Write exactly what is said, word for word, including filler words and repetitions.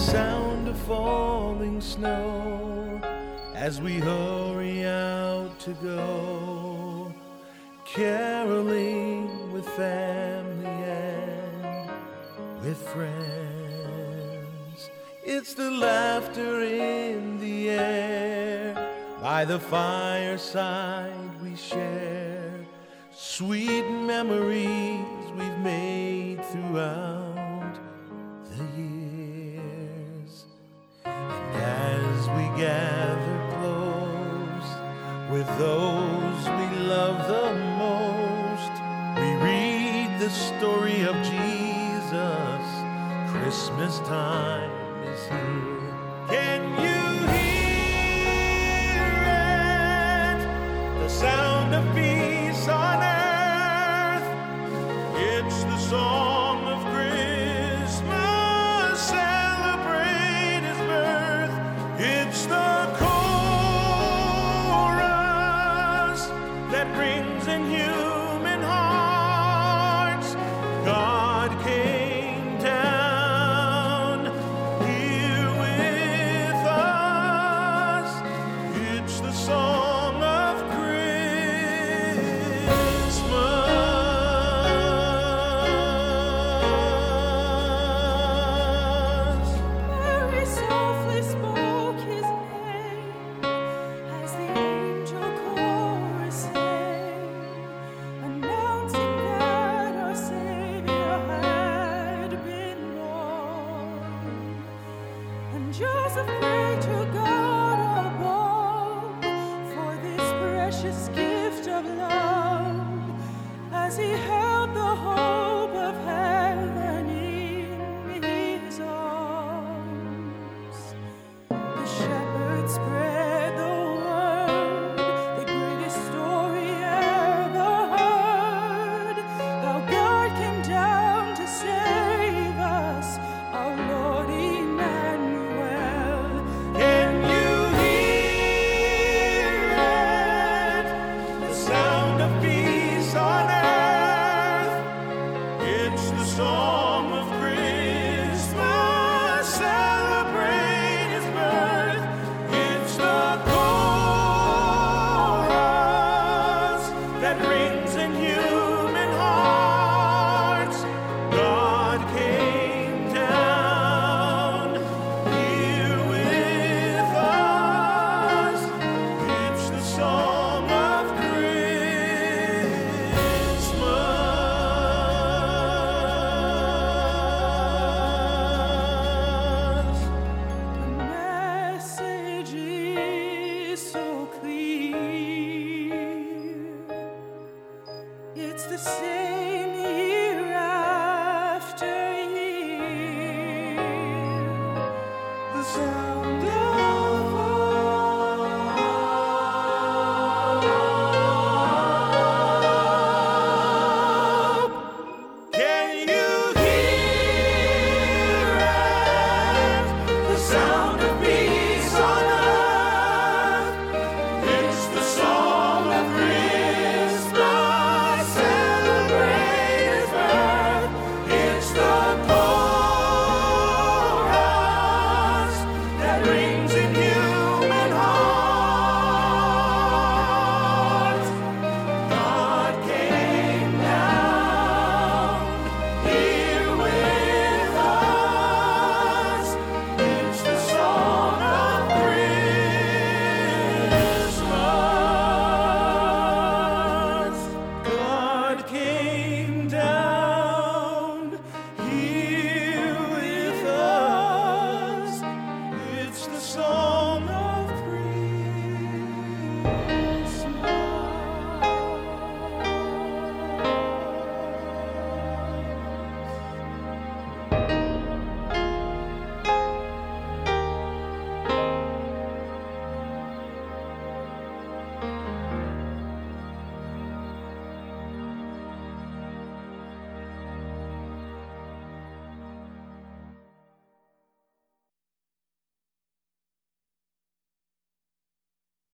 sound of falling snow as we hurry out to go, caroling with family and with friends. It's the laughter in the air, by the fireside we share, sweet memories we've made throughout the years. And as we gather close with those we love the most, we read the story of Jesus. Christmas time is here. Can you hear it? The sound of peace on earth. It's the song of Christmas, celebrate His birth. It's the chorus that rings in human hearts. God came down here with us. It's the song of Christmas. Very softly spoke His name as the angel chorus sang, announcing that our Savior had been born. And Joseph prayed to God above for this precious gift of love as he held the heart